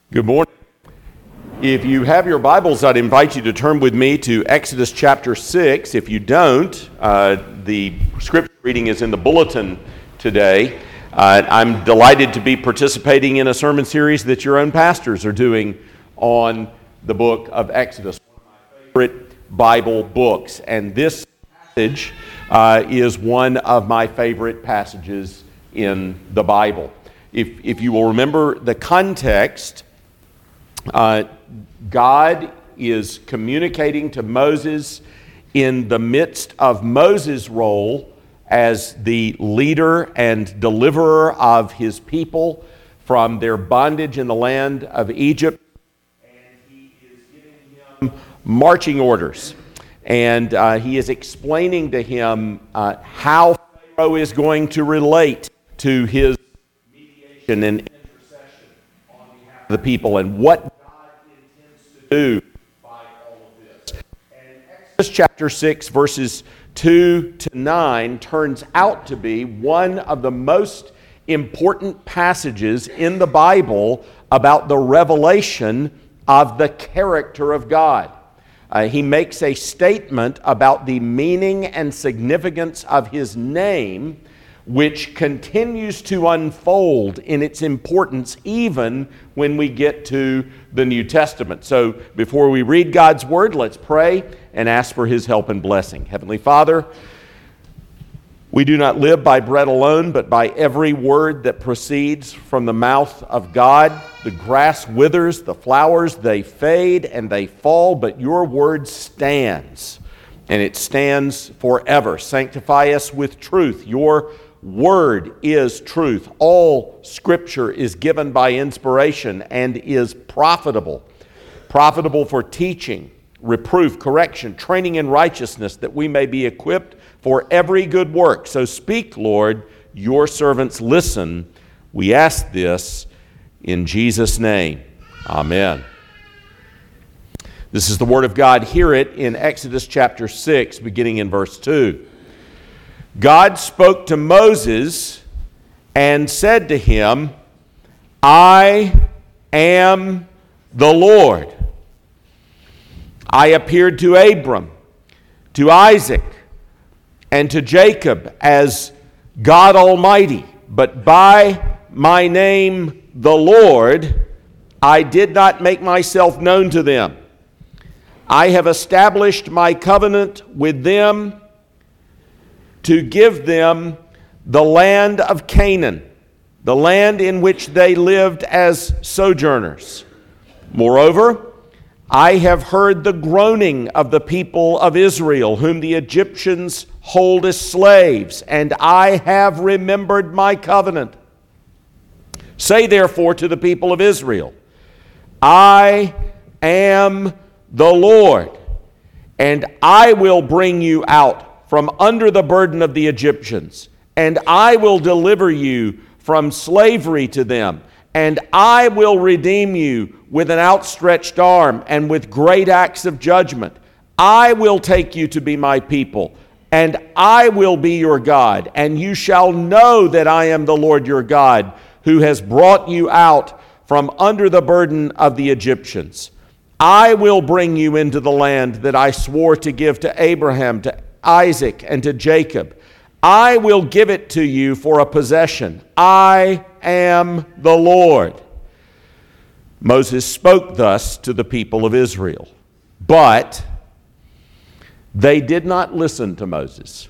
Good morning. If you have your Bibles, I'd invite you to turn with me to Exodus chapter 6. If you don't, the scripture reading is in the bulletin today. I'm delighted to be participating in a sermon series that your own pastors are doing on the book of Exodus, one of my favorite Bible books. And this passage is one of my favorite passages in the Bible. If you will remember the context, God is communicating to Moses in the midst of Moses' role as the leader and deliverer of his people from their bondage in the land of Egypt. And he is giving him marching orders. And he is explaining to him how Pharaoh is going to relate to his mediation and intercession on behalf of the people and what do by all of this. And Exodus chapter 6, verses 2 to 9 turns out to be one of the most important passages in the Bible about the revelation of the character of God. He makes a statement about the meaning and significance of his name, which continues to unfold in its importance even when we get to the New Testament. So before we read God's Word, let's pray and ask for His help and blessing. Heavenly Father, we do not live by bread alone, but by every word that proceeds from the mouth of God. The grass withers, the flowers, they fade and they fall, but your word stands, and it stands forever. Sanctify us with truth. Your Word is truth. All Scripture is given by inspiration and is profitable. Profitable for teaching, reproof, correction, training in righteousness, that we may be equipped for every good work. So speak, Lord, your servants listen. We ask this in Jesus' name. Amen. This is the Word of God. Hear it in Exodus chapter 6, beginning in verse 2. God spoke to Moses and said to him, I am the Lord. I appeared to Abram, to Isaac, and to Jacob as God Almighty, but by my name, the Lord, I did not make myself known to them. I have established my covenant with them to give them the land of Canaan, the land in which they lived as sojourners. Moreover, I have heard the groaning of the people of Israel, whom the Egyptians hold as slaves, and I have remembered my covenant. Say therefore to the people of Israel, I am the Lord, and I will bring you out from under the burden of the Egyptians, and I will deliver you from slavery to them, and I will redeem you with an outstretched arm and with great acts of judgment. I will take you to be my people, and I will be your God, and you shall know that I am the Lord your God, who has brought you out from under the burden of the Egyptians. I will bring you into the land that I swore to give to Abraham, to Isaac, and to Jacob. I will give it to you for a possession. I am the Lord. Moses spoke thus to the people of Israel, but they did not listen to Moses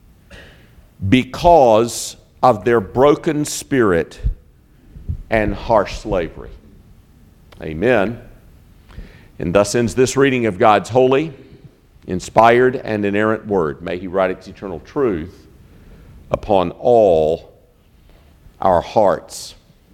because of their broken spirit and harsh slavery. Amen. And thus ends this reading of God's holy, inspired, and inerrant word. May He write its eternal truth upon all our hearts.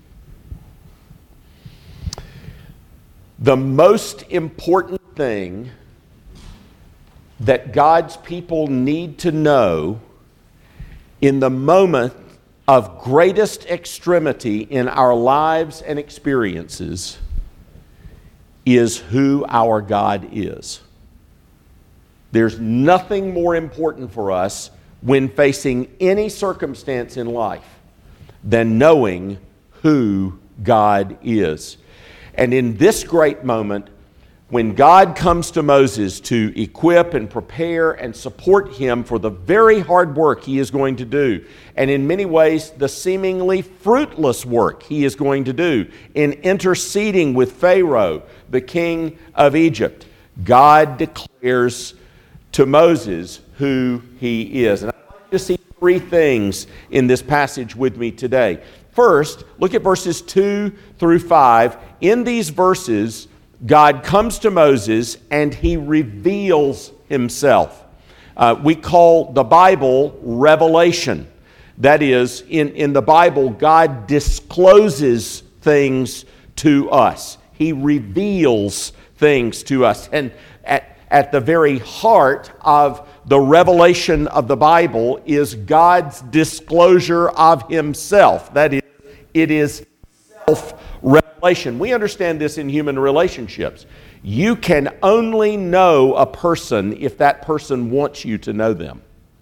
The most important thing that God's people need to know in the moment of greatest extremity in our lives and experiences is who our God is. There's nothing more important for us when facing any circumstance in life than knowing who God is. And in this great moment, when God comes to Moses to equip and prepare and support him for the very hard work he is going to do, and in many ways the seemingly fruitless work he is going to do in interceding with Pharaoh, the king of Egypt, God declares to Moses who he is. And I'd like to see three things in this passage with me today. First, look at verses 2 through 5. In these verses, God comes to Moses and he reveals himself. We call the Bible revelation. That is, in the Bible, God discloses things to us. He reveals things to us. And at the very heart of the revelation of the Bible is God's disclosure of himself. That is, it is self-revelation. We understand this in human relationships. You can only know a person if that person wants you to know them.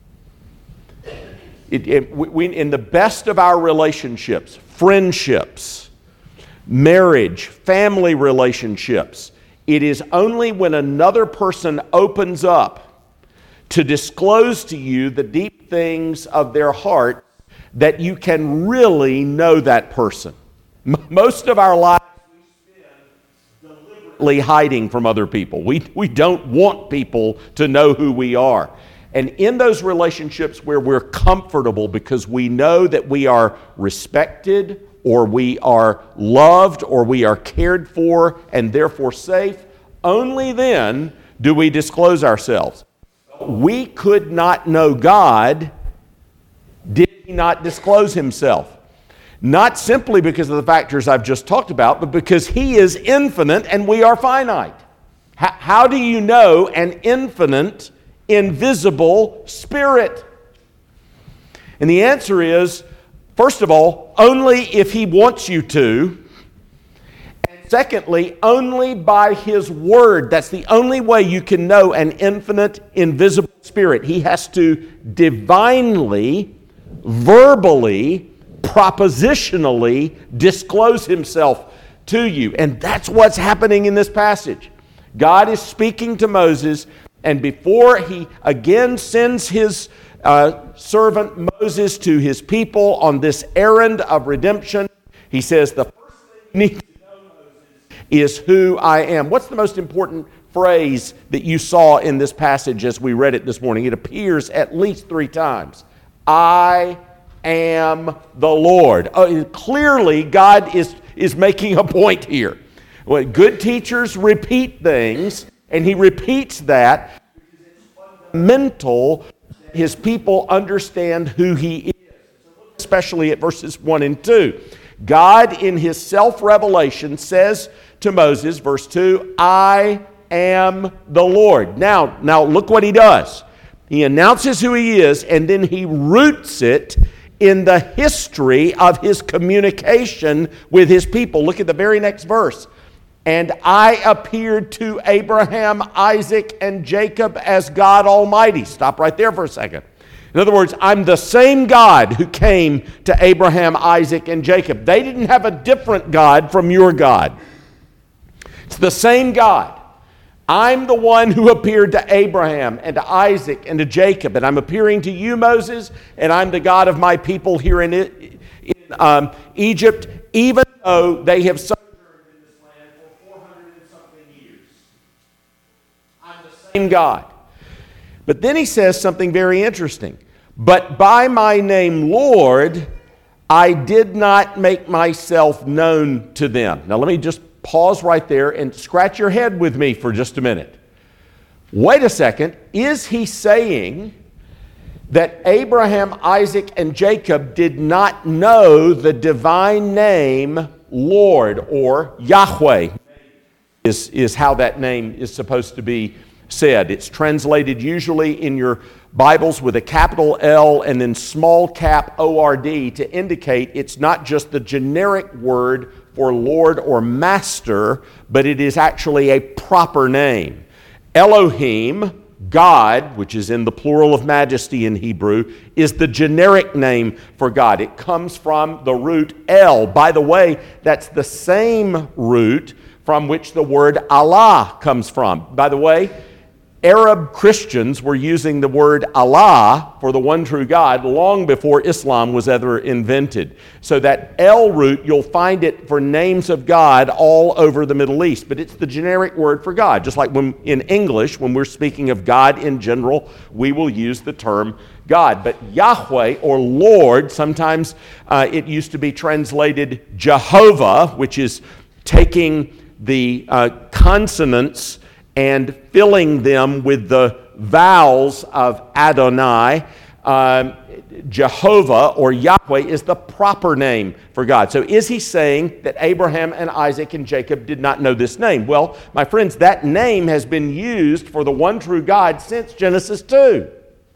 In the best of our relationships, friendships, marriage, family relationships, it is only when another person opens up to disclose to you the deep things of their heart that you can really know that person. Most of our lives we spend deliberately hiding from other people. We don't want people to know who we are. And in those relationships where we're comfortable because we know that we are respected or we are loved or we are cared for and therefore safe, only then do we disclose ourselves. We could not know God did he not disclose himself. Not simply because of the factors I've just talked about, but because he is infinite and we are finite. How do you know an infinite, invisible spirit? And the answer is, first of all, only if he wants you to. And secondly, only by his word. That's the only way you can know an infinite, invisible spirit. He has to divinely, verbally, propositionally disclose himself to you. And that's what's happening in this passage. God is speaking to Moses, and before he again sends his servant Moses to his people on this errand of redemption, he says, the first thing you need to know, Moses, is who I am. What's the most important phrase that you saw in this passage as we read it this morning? It appears at least 3 times. I am the Lord. Clearly, God is making a point here. Well, good teachers repeat things, and he repeats that because it's fundamental that his people understand who he is. Especially at verses 1 and 2. God, in his self-revelation, says to Moses, verse 2, I am the Lord. Now look what he does. He announces who he is, and then he roots it in the history of his communication with his people. Look at the very next verse. And I appeared to Abraham, Isaac, and Jacob as God Almighty. Stop right there for a second. In other words, I'm the same God who came to Abraham, Isaac, and Jacob. They didn't have a different God from your God. It's the same God. I'm the one who appeared to Abraham and to Isaac and to Jacob, and I'm appearing to you, Moses, and I'm the God of my people here in Egypt, even though they have sojourned in this land for 400 and something years. I'm the same God. But then he says something very interesting. But by my name, Lord, I did not make myself known to them. Now let me just pause right there and scratch your head with me for just a minute. Wait a second. Is he saying that Abraham, Isaac, and Jacob did not know the divine name Lord or Yahweh is how that name is supposed to be said. It's translated usually in your Bibles with a capital L and then small cap O-R-D to indicate it's not just the generic word for Lord or Master, but it is actually a proper name. Elohim, God, which is in the plural of majesty in Hebrew, is the generic name for God. It comes from the root El. By the way, that's the same root from which the word Allah comes from. By the way, Arab Christians were using the word Allah for the one true God long before Islam was ever invented. So that El root, you'll find it for names of God all over the Middle East, but it's the generic word for God. Just like when in English, when we're speaking of God in general, we will use the term God. But Yahweh or Lord, sometimes it used to be translated Jehovah, which is taking the consonants and filling them with the vowels of Adonai. Jehovah or Yahweh is the proper name for God. So is he saying that Abraham and Isaac and Jacob did not know this name? Well, my friends, that name has been used for the one true God since Genesis 2.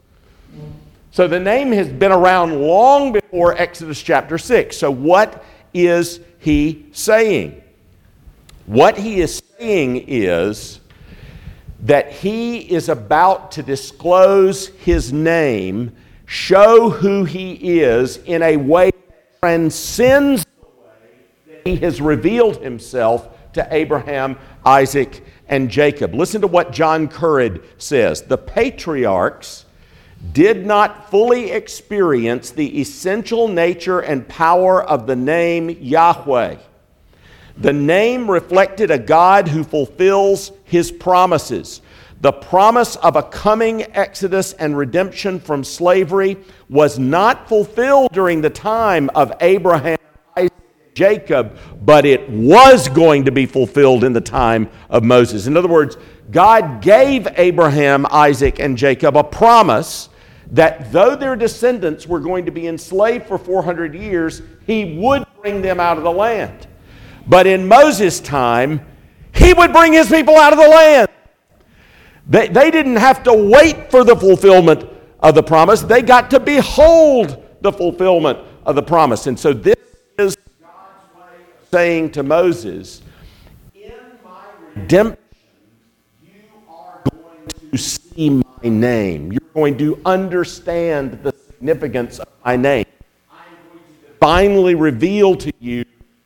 So the name has been around long before Exodus chapter 6. So what is he saying? What he is saying is that he is about to disclose his name, show who he is in a way that transcends the way that he has revealed himself to Abraham, Isaac, and Jacob. Listen to what John Currid says. The patriarchs did not fully experience the essential nature and power of the name Yahweh. The name reflected a God who fulfills his promises. The promise of a coming exodus and redemption from slavery was not fulfilled during the time of Abraham, Isaac, and Jacob, but it was going to be fulfilled in the time of Moses. In other words, God gave Abraham, Isaac, and Jacob a promise that though their descendants were going to be enslaved for 400 years, he would bring them out of the land. But in Moses' time, he would bring his people out of the land. They didn't have to wait for the fulfillment of the promise. They got to behold the fulfillment of the promise. And so this is God's way of saying to Moses, in my redemption, you are going to see my name. You're going to understand the significance of my name. I'm going to divinely reveal to you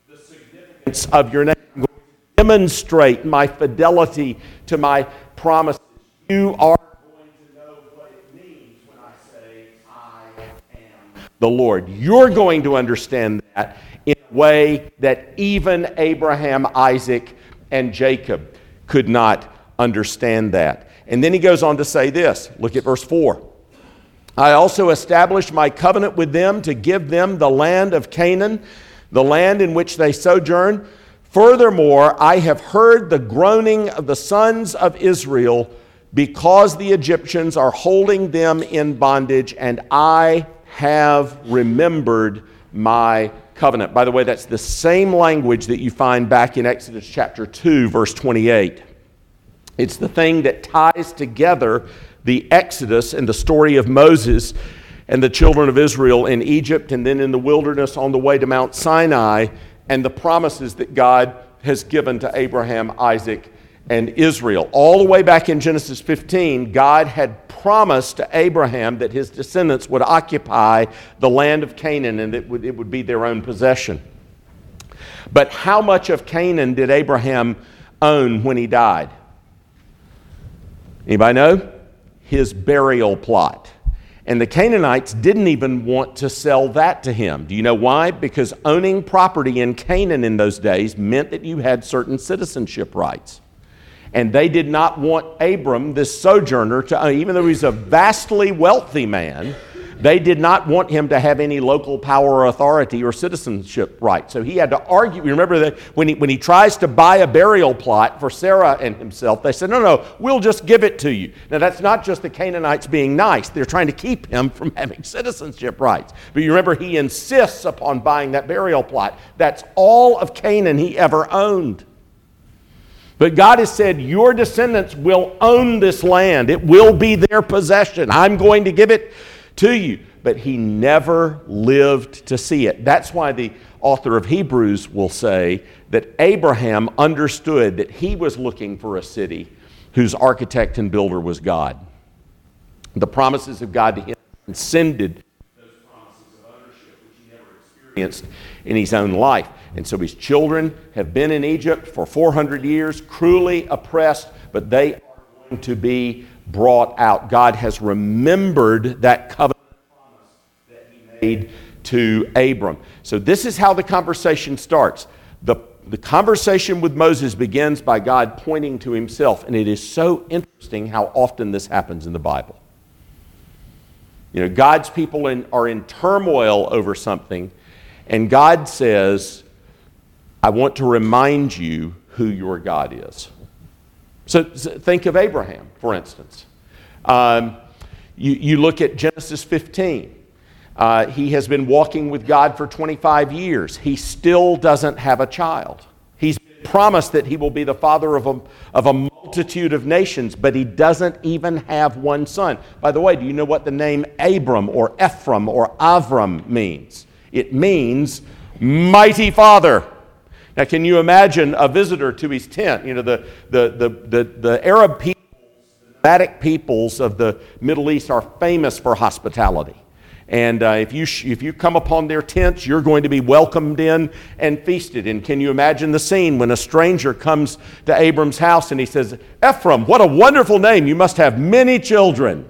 of your name. I'm going to demonstrate my fidelity to my promises. You are going to know what it means when I say, I am the Lord. You're going to understand that in a way that even Abraham, Isaac, and Jacob could not understand that. And then he goes on to say this. Look at verse 4. I also established my covenant with them to give them the land of Canaan, the land in which they sojourn. Furthermore, I have heard the groaning of the sons of Israel because the Egyptians are holding them in bondage, and I have remembered my covenant. By the way, that's the same language that you find back in Exodus chapter 2, verse 28. It's the thing that ties together the Exodus and the story of Moses and the children of Israel in Egypt and then in the wilderness on the way to Mount Sinai, and the promises that God has given to Abraham, Isaac, and Israel. All the way back in Genesis 15, God had promised to Abraham that his descendants would occupy the land of Canaan and it would be their own possession. But how much of Canaan did Abraham own when he died? Anybody know? His burial plot. And the Canaanites didn't even want to sell that to him. Do you know why? Because owning property in Canaan in those days meant that you had certain citizenship rights. And they did not want Abram, this sojourner, to own, even though he's a vastly wealthy man, they did not want him to have any local power or authority or citizenship rights. So he had to argue. Remember that when he tries to buy a burial plot for Sarah and himself, they said, no, we'll just give it to you. Now that's not just the Canaanites being nice. They're trying to keep him from having citizenship rights. But you remember he insists upon buying that burial plot. That's all of Canaan he ever owned. But God has said, your descendants will own this land. It will be their possession. I'm going to give it to you. But he never lived to see it. That's why the author of Hebrews will say that Abraham understood that he was looking for a city whose architect and builder was God. The promises of God to him transcended those promises of ownership, which he never experienced in his own life. And so his children have been in Egypt for 400 years, cruelly oppressed, but they are going to be brought out. God has remembered that covenant promise that he made to Abram. So this is how the conversation starts. The conversation with Moses begins by God pointing to himself, and it is so interesting how often this happens in the Bible. You know, God's people are in turmoil over something, and God says, I want to remind you who your God is. So think of Abraham, for instance. You look at Genesis 15. He has been walking with God for 25 years. He still doesn't have a child. He's been promised that he will be the father of a multitude of nations, but he doesn't even have one son. By the way, do you know what the name Abram or Ephraim or Avram means? It means mighty father. Now, can you imagine a visitor to his tent? You know, the Arab peoples, the nomadic peoples of the Middle East are famous for hospitality. And if you come upon their tents, you're going to be welcomed in and feasted. And can you imagine the scene when a stranger comes to Abram's house and he says, Ephraim, what a wonderful name. You must have many children.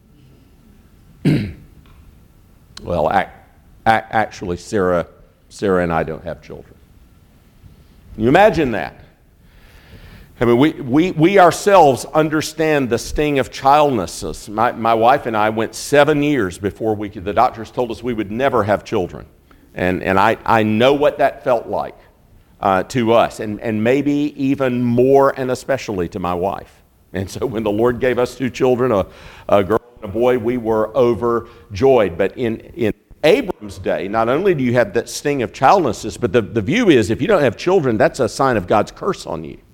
Well, actually, Sarah and I don't have children. Can you imagine that? I mean, we ourselves understand the sting of childlessness. My wife and I went 7 years before the doctors told us we would never have children. And I know what that felt like to us, and maybe even more and especially to my wife. And so when the Lord gave us 2 children, a girl and a boy, we were overjoyed. But in Abram's day, not only do you have that sting of childlessness, but the view is if you don't have children, that's a sign of God's curse on you.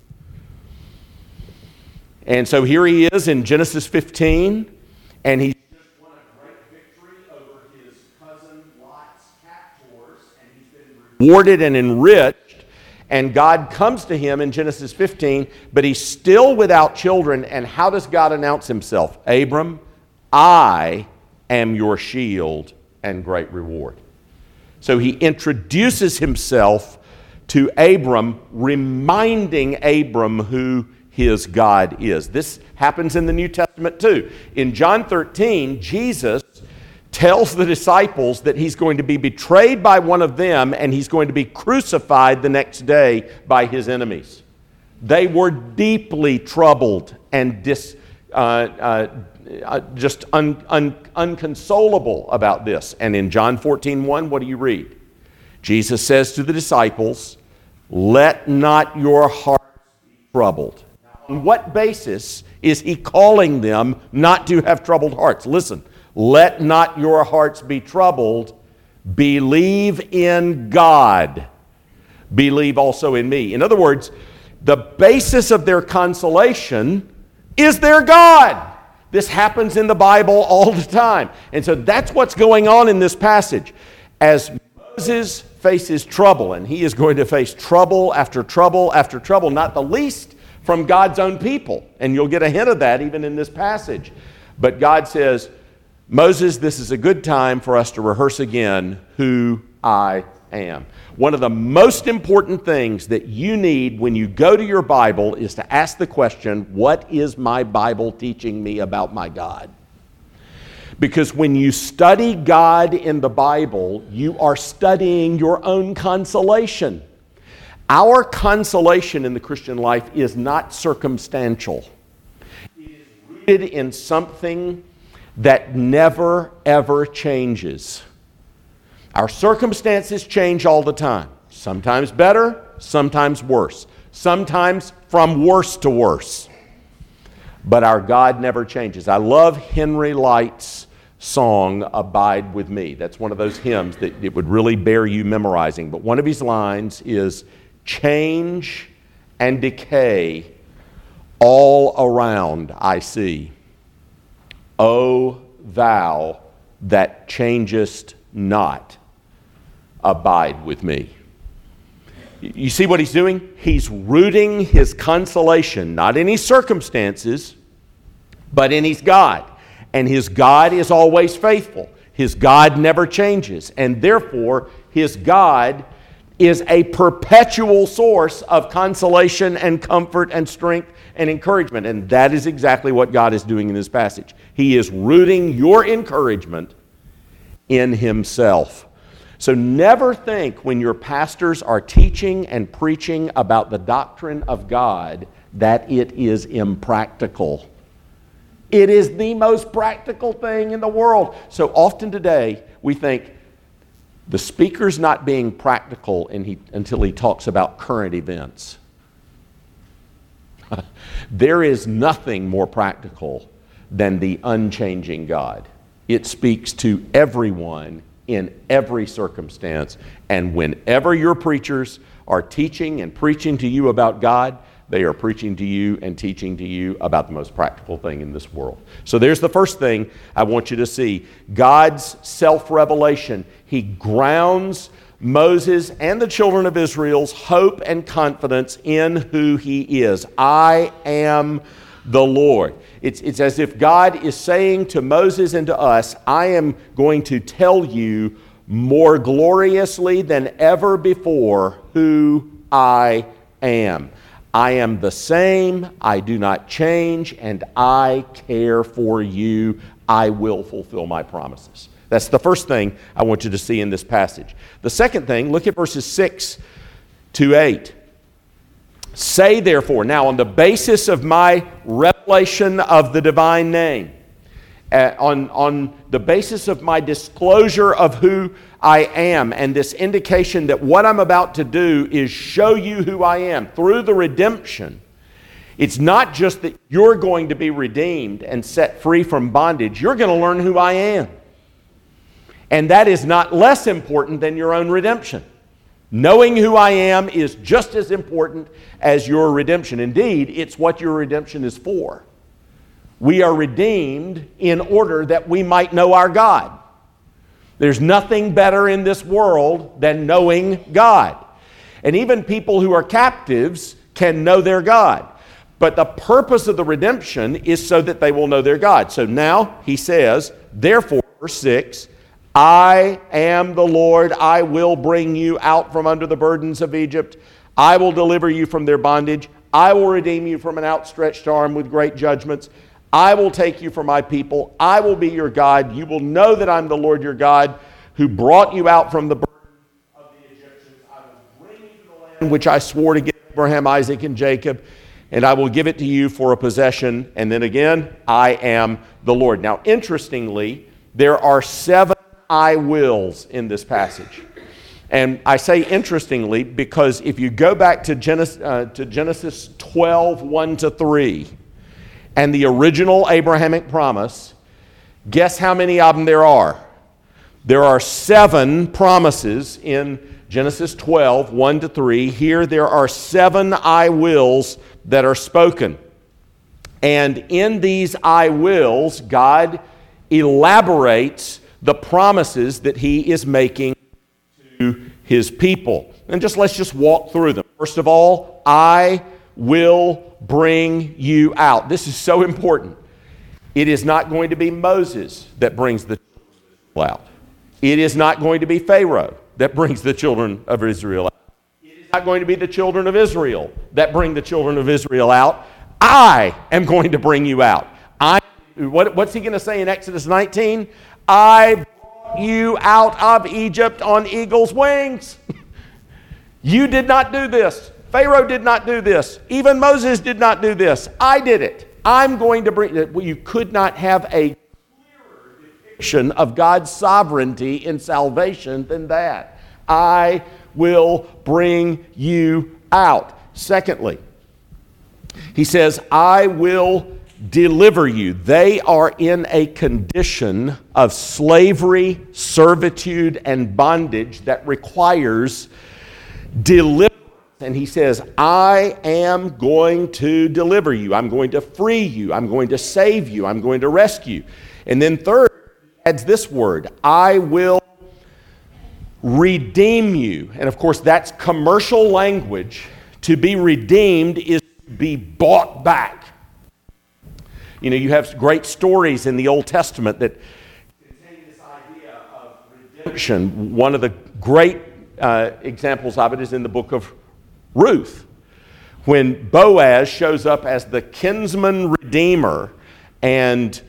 And so here he is in Genesis 15, and he's just won a great victory over his cousin Lot's captors, and he's been rewarded and enriched. And God comes to him in Genesis 15, but he's still without children. And how does God announce himself? Abram, I am your shield and great reward. So he introduces himself to Abram, reminding Abram who his God is. This happens in the New Testament too. In John 13, Jesus tells the disciples that he's going to be betrayed by one of them and he's going to be crucified the next day by his enemies. They were deeply troubled and unconsolable about this. And in John 14:1, what do you read? Jesus says to the disciples, "Let not your hearts be troubled." On what basis is he calling them not to have troubled hearts? Listen, let not your hearts be troubled. Believe in God. Believe also in me. In other words, the basis of their consolation is their God. This happens in the Bible all the time. And so that's what's going on in this passage. As Moses faces trouble, and he is going to face trouble after trouble after trouble, not the least from God's own people. And you'll get a hint of that even in this passage. But God says, Moses, this is a good time for us to rehearse again who I am. One of the most important things that you need when you go to your Bible is to ask the question, what is my Bible teaching me about my God? Because when you study God in the Bible, you are studying your own consolation. Our consolation in the Christian life is not circumstantial. It is rooted in something that never, ever changes. Our circumstances change all the time. Sometimes better, sometimes worse. Sometimes from worse to worse. But our God never changes. I love Henry Light's song, Abide With Me. That's one of those hymns that it would really bear you memorizing. But one of his lines is, change and decay all around I see. O thou that changest not, abide with me. You see what he's doing? He's rooting his consolation, not in his circumstances, but in his God. And his God is always faithful. His God never changes. And therefore, his God is a perpetual source of consolation and comfort and strength and encouragement. And that is exactly what God is doing in this passage. He is rooting your encouragement in himself. So never think when your pastors are teaching and preaching about the doctrine of God that it is impractical. It is the most practical thing in the world. So often today we think the speaker's not being practical until he talks about current events. There is nothing more practical than the unchanging God. It speaks to everyone in every circumstance. And whenever your preachers are teaching and preaching to you about God, they are preaching to you and teaching to you about the most practical thing in this world. So there's the first thing I want you to see. God's self-revelation. He grounds Moses and the children of Israel's hope and confidence in who he is. I am the Lord. It's as if God is saying to Moses and to us, I am going to tell you more gloriously than ever before who I am. I am the same, I do not change, and I care for you. I will fulfill my promises. That's the first thing I want you to see in this passage. The second thing, look at verses 6 to 8. Say therefore, now on the basis of my revelation of the divine name, on the basis of my disclosure of who I am, and this indication that what I'm about to do is show you who I am through the redemption. It's not just that you're going to be redeemed and set free from bondage. You're going to learn who I am. And that is not less important than your own redemption. Knowing who I am is just as important as your redemption. Indeed, it's what your redemption is for. We are redeemed in order that we might know our God. There's nothing better in this world than knowing God. And even people who are captives can know their God. But the purpose of the redemption is so that they will know their God. So now he says, therefore, verse 6, I am the Lord. I will bring you out from under the burdens of Egypt. I will deliver you from their bondage. I will redeem you from an outstretched arm with great judgments. I will take you for my people. I will be your God. You will know that I'm the Lord your God who brought you out from the burden of the Egyptians. I will bring you to the land which I swore to give Abraham, Isaac, and Jacob, and I will give it to you for a possession. And then again, I am the Lord. Now, interestingly, there are 7 I wills in this passage. And I say interestingly because if you go back to Genesis 12, 1 to 3, and the original Abrahamic promise, guess how many of them there are? There are 7 promises in Genesis 12, 1 to 3. Here there are 7 I wills that are spoken. And in these I wills, God elaborates the promises that he is making to his people. And let's just walk through them. First of all, I will bring you out. This is so important. It is not going to be Moses that brings the children of Israel out. It is not going to be Pharaoh that brings the children of Israel out. It is not going to be the children of Israel that bring the children of Israel out. I am going to bring you out. What's he going to say in Exodus 19? I brought you out of Egypt on eagle's wings. You did not do this. Pharaoh did not do this. Even Moses did not do this. I did it. I'm going to bring it. You could not have a clearer depiction of God's sovereignty in salvation than that. I will bring you out. Secondly, he says, I will deliver you. They are in a condition of slavery, servitude, and bondage that requires deliverance. And he says, I am going to deliver you. I'm going to free you. I'm going to save you. I'm going to rescue. And then third, he adds this word, I will redeem you. And of course, that's commercial language. To be redeemed is to be bought back. You have great stories in the Old Testament that contain this idea of redemption. One of the great examples of it is in the book of Ruth, when Boaz shows up as the kinsman redeemer and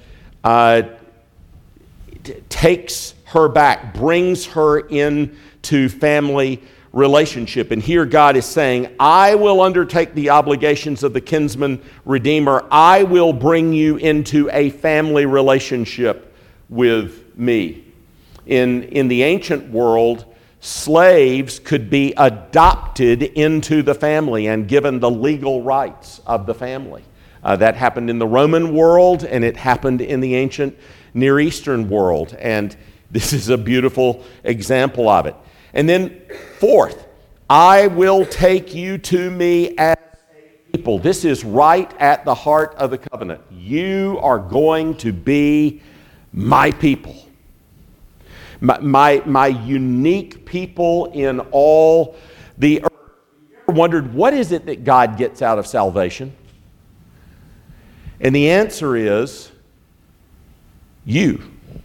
takes her back, brings her into family relationship. And here God is saying, I will undertake the obligations of the kinsman redeemer. I will bring you into a family relationship with me. In the ancient world, slaves could be adopted into the family and given the legal rights of the family. That happened in the Roman world, and it happened in the ancient Near Eastern world. And this is a beautiful example of it. And then fourth, I will take you to me as a people. This is right at the heart of the covenant. You are going to be my people. My unique people in all the earth. You ever wondered, what is it that God gets out of salvation? And the answer is you.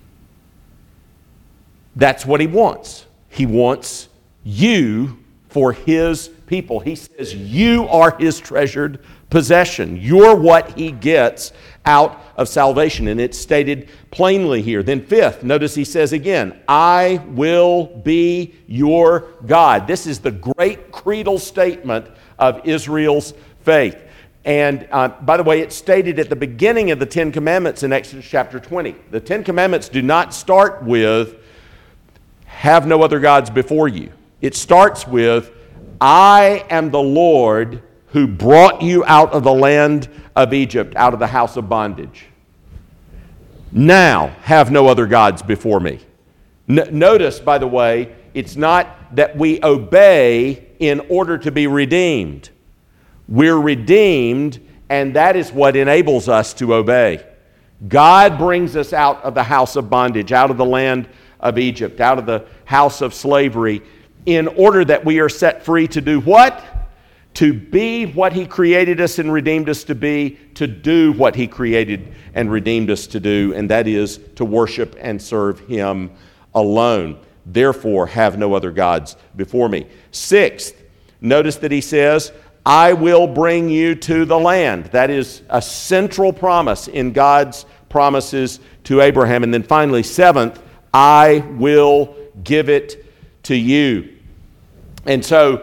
That's what he wants. He wants you for his people. He says you are his treasured possession. You're what he gets out of salvation. And it's stated plainly here. Then fifth, notice he says again, I will be your God. This is the great creedal statement of Israel's faith. And by the way, it's stated at the beginning of the Ten Commandments in Exodus chapter 20. The Ten Commandments do not start with, have no other gods before you. It starts with, I am the Lord who brought you out of the land of Egypt, out of the house of bondage. Now have no other gods before me. Notice, by the way, it's not that we obey in order to be redeemed. We're redeemed, and that is what enables us to obey. God brings us out of the house of bondage, out of the land of Egypt, out of the house of slavery, in order that we are set free to do what? To be what he created us and redeemed us to be, to do what he created and redeemed us to do, and that is to worship and serve him alone. Therefore, have no other gods before me. Sixth, notice that he says, I will bring you to the land. That is a central promise in God's promises to Abraham. And then finally, seventh, I will give it to you. And so,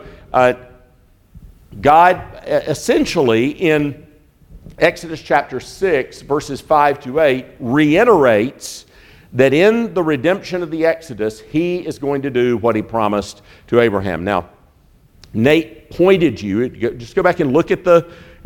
God essentially in Exodus chapter 6, verses 5 to 8, reiterates that in the redemption of the Exodus, he is going to do what he promised to Abraham. Now, Nate pointed you, just go back and look at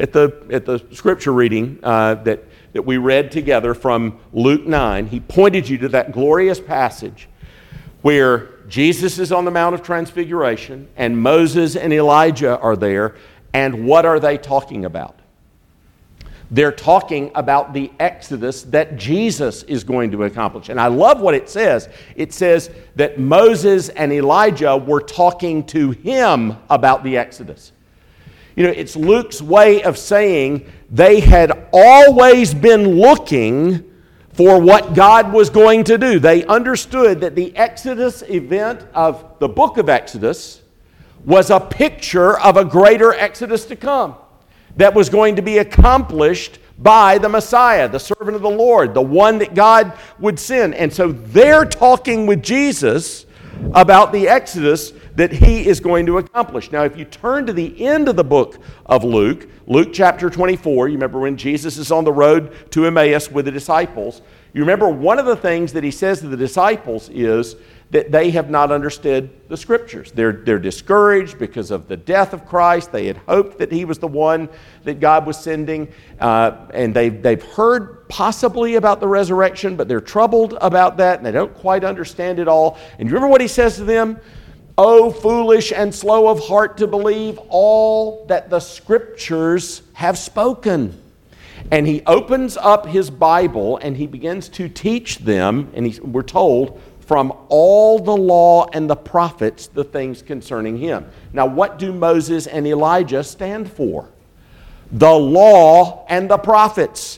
the scripture reading that we read together from Luke 9. He pointed you to that glorious passage where Jesus is on the Mount of Transfiguration and Moses and Elijah are there. And what are they talking about? They're talking about the Exodus that Jesus is going to accomplish. And I love what it says. It says that Moses and Elijah were talking to him about the Exodus. It's Luke's way of saying they had always been looking for what God was going to do. They understood that the Exodus event of the book of Exodus was a picture of a greater Exodus to come that was going to be accomplished by the Messiah, the servant of the Lord, the one that God would send. And so they're talking with Jesus about the Exodus that he is going to accomplish. Now, if you turn to the end of the book of Luke, Luke chapter 24, you remember when Jesus is on the road to Emmaus with the disciples, you remember one of the things that he says to the disciples is that they have not understood the Scriptures. They're discouraged because of the death of Christ. They had hoped that he was the one that God was sending, and they've heard possibly about the resurrection, but they're troubled about that, and they don't quite understand it all. And you remember what he says to them? O foolish and slow of heart to believe all that the Scriptures have spoken. And he opens up his Bible and he begins to teach them, and we're told, from all the law and the prophets, the things concerning him. Now, what do Moses and Elijah stand for? The law and the prophets.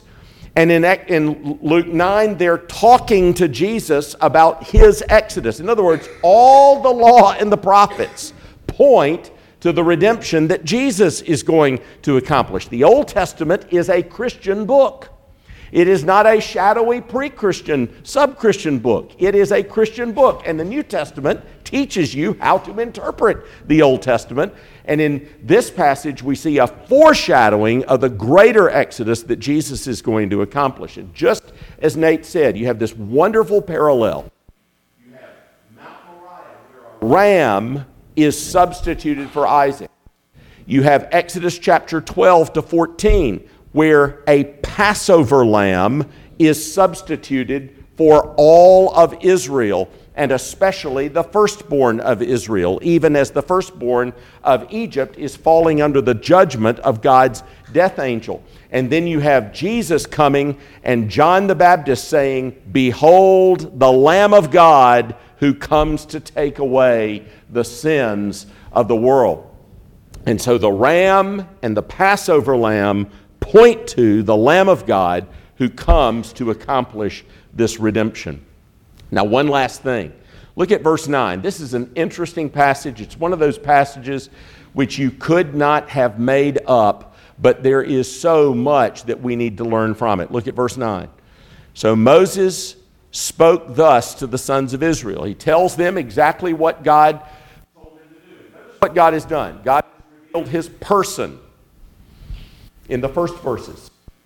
And in Luke 9, they're talking to Jesus about his exodus. In other words, all the law and the prophets point to the redemption that Jesus is going to accomplish. The Old Testament is a Christian book. It is not a shadowy pre-Christian, sub-Christian book. It is a Christian book. And the New Testament teaches you how to interpret the Old Testament. And in this passage, we see a foreshadowing of the greater exodus that Jesus is going to accomplish. And just as Nate said, you have this wonderful parallel. You have Mount Moriah, where a ram is substituted for Isaac. You have Exodus chapter 12 to 14, where a Passover lamb is substituted for all of Israel, and especially the firstborn of Israel, even as the firstborn of Egypt is falling under the judgment of God's death angel. And then you have Jesus coming and John the Baptist saying, "Behold the Lamb of God who comes to take away the sins of the world." And so the ram and the Passover lamb point to the Lamb of God who comes to accomplish this redemption. Now, one last thing. Look at verse 9. This is an interesting passage. It's one of those passages which you could not have made up, but there is so much that we need to learn from it. Look at verse 9. So Moses spoke thus to the sons of Israel. He tells them exactly what God told him to do. Notice what God has done. God has revealed his person in the first verses,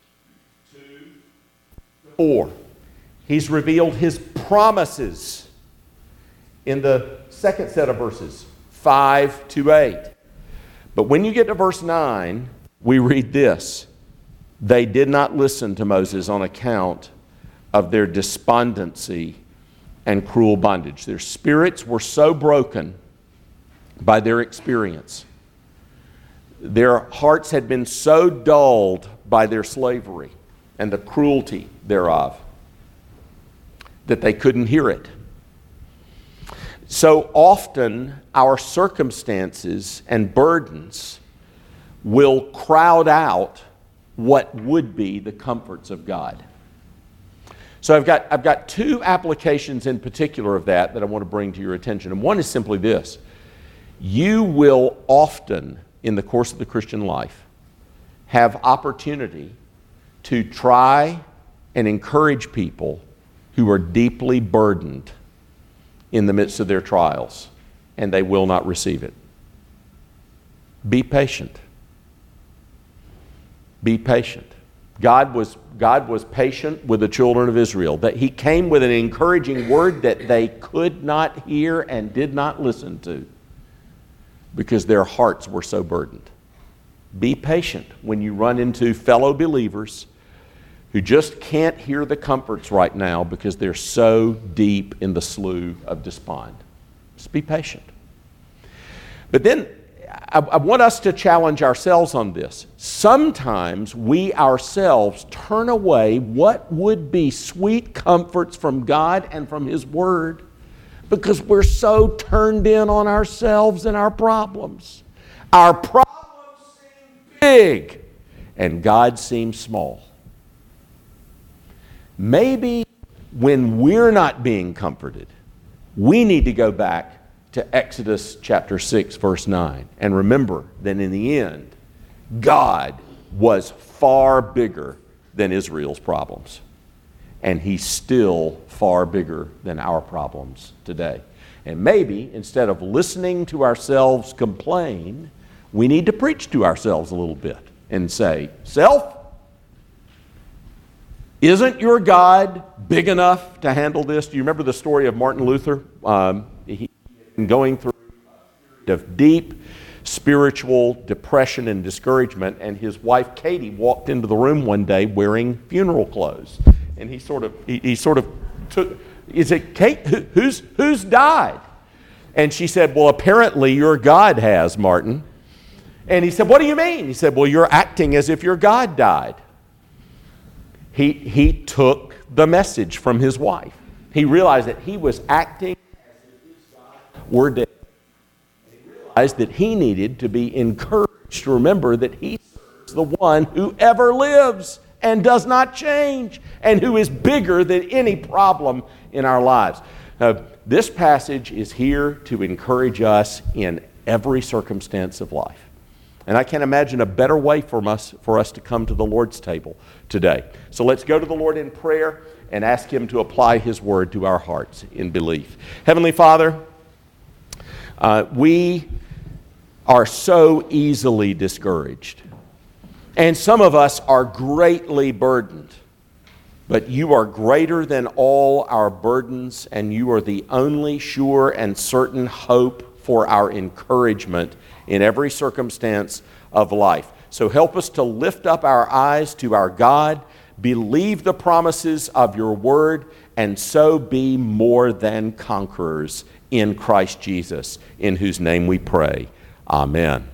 2 to 4. He's revealed his promises in the second set of verses, 5 to 8. But when you get to verse 9, we read this: they did not listen to Moses on account of their despondency and cruel bondage. Their spirits were so broken by their experience. Their hearts had been so dulled by their slavery and the cruelty thereof that they couldn't hear it. So often our circumstances and burdens will crowd out what would be the comforts of God. So I've got two applications in particular of that I want to bring to your attention. And one is simply this: you will often, in the course of the Christian life, have opportunity to try and encourage people who are deeply burdened in the midst of their trials, and they will not receive it. Be patient. Be patient. God was patient with the children of Israel, that he came with an encouraging word that they could not hear and did not listen to because their hearts were so burdened. Be patient when you run into fellow believers who just can't hear the comforts right now because they're so deep in the slough of despond. Just be patient. But then I want us to challenge ourselves on this. Sometimes we ourselves turn away what would be sweet comforts from God and from his word because we're so turned in on ourselves and our problems. Our problems seem big and God seems small. Maybe when we're not being comforted, we need to go back to Exodus chapter 6, verse 9, and remember that in the end, God was far bigger than Israel's problems, and he's still far bigger than our problems today. And maybe instead of listening to ourselves complain, we need to preach to ourselves a little bit and say, self, isn't your God big enough to handle this? Do you remember the story of Martin Luther? He had been going through a period of deep spiritual depression and discouragement, and his wife Katie walked into the room one day wearing funeral clothes. And he sort of took, is it Kate? Who's died? And she said, well, apparently your God has, Martin. And he said, what do you mean? He said, well, you're acting as if your God died. He took the message from his wife. He realized that he was acting as if his God were dead. He realized that he needed to be encouraged to remember that he serves the one who ever lives and does not change, and who is bigger than any problem in our lives. This passage is here to encourage us in every circumstance of life. And I can't imagine a better way for us to come to the Lord's table today. So let's go to the Lord in prayer and ask Him to apply His word to our hearts in belief. Heavenly Father, we are so easily discouraged. And some of us are greatly burdened. But you are greater than all our burdens, and you are the only sure and certain hope for our encouragement in every circumstance of life. So help us to lift up our eyes to our God, believe the promises of your word, and so be more than conquerors in Christ Jesus, in whose name we pray. Amen.